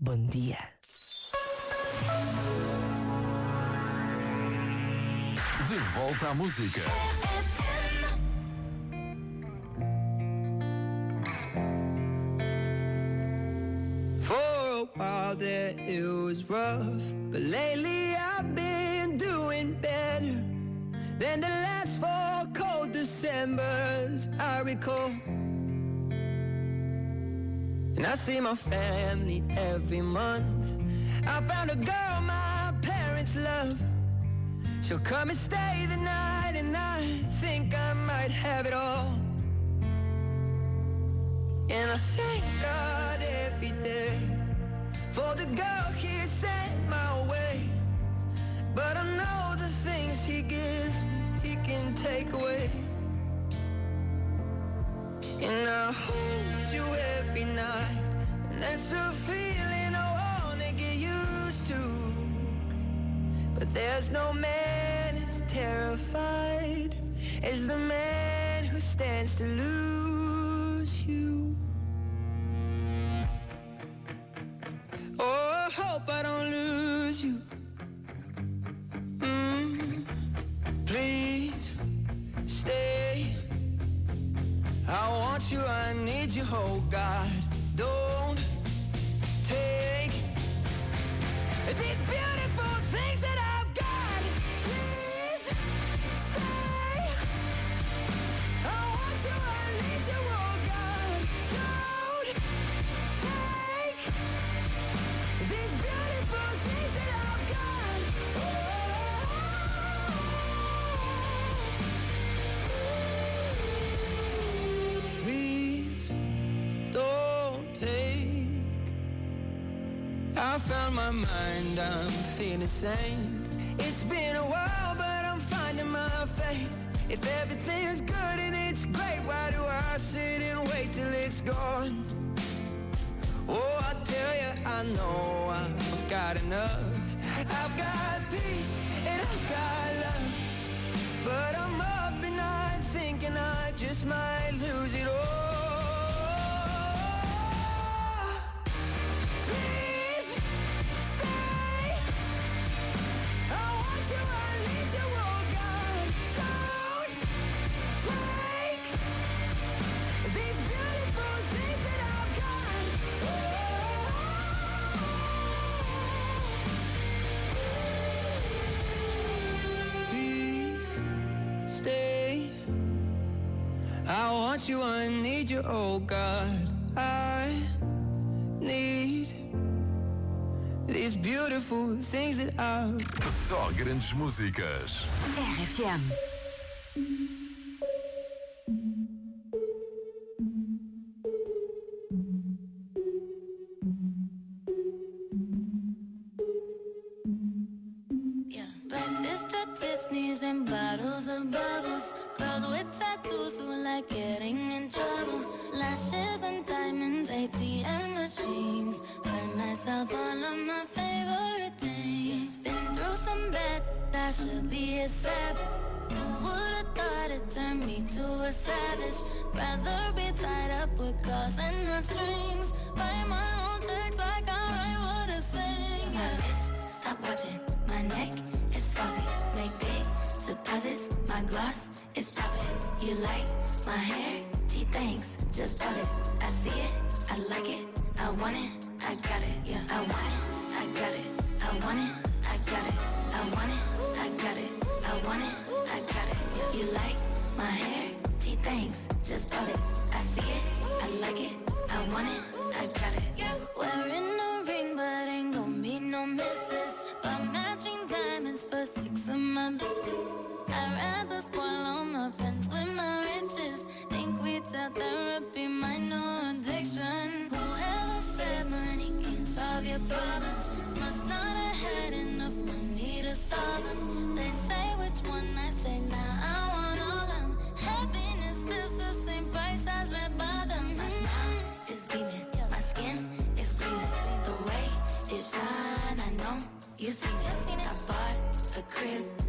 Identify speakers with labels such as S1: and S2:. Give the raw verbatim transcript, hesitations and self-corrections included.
S1: bom dia.
S2: De volta à música.
S3: For a while there it was rough, but lately I've been doing better than the last four cold Decembers I recall. And I see my family every month. I found a girl my parents love. She'll come and stay the night, and I think I might have it all. And I thank God every day for the girl He sent my way. But I know the things He gives me, He can take away. And I hold you every night, and that's a feeling I wanna get used to. But there's no man as terrified as the man who stands to lose you. Oh, I hope I don't lose you. Mm, please stay. I want you, I need you, oh God. Don't take these beautiful things that I've got. Please stay. I want you, I need you, oh God. Don't take these beautiful things that I've got. Oh, please don't take. I found my mind, I'm feeling sane. It's been a while, but I'm finding my faith. If everything is good and it's great, why do I sit and wait till it's gone? Oh, I tell you, I know I've got enough. I've got peace and I've got love. But I'm up at night thinking I just might lose it all. Please stay. I want you, I need you, oh God. Don't take these beautiful things that I've got. Please stay. I want you, I need you, oh God. I need these beautiful things that I've.
S2: Só grandes músicas.
S1: R F M.
S4: Yeah. Breakfast at Tiffany's and bottles of bubbles. Girls with tattoos who like getting in trouble. Lashes and diamonds, A T M machines. Buy myself all of my favorite things. Been through some bad, I should be a sap. Who would've thought it turned me to a savage? Rather be tied up with calls and not strings. Write my own checks like I write what I sing. My wrist, stop watching. My neck is flossy. Make big deposits. My gloss is popping. You like my hair? Gee, thanks. Just bought it. I see it. I like it. I want it. I got it. Yeah, I want it. I got it. I want it. I got it. I want it. I got it. I want it. I got it. Yeah. You like my hair? Gee, thanks. Just bought it. I see it. I like it. I want it. I got it. Yeah. Wearing a ring, but ain't gon' be no misses. But matching diamonds for six of my. I'd rather spoil all my friends with my riches. Think we tell therapy my no addiction. Whoever said money can solve your problems must not have had enough money to solve them. They say which one I say now. I want all them. Happiness is the same price as red bottoms. My smile is beaming, my skin is gleaming. The way it shine, I know you've seen it. I bought a crib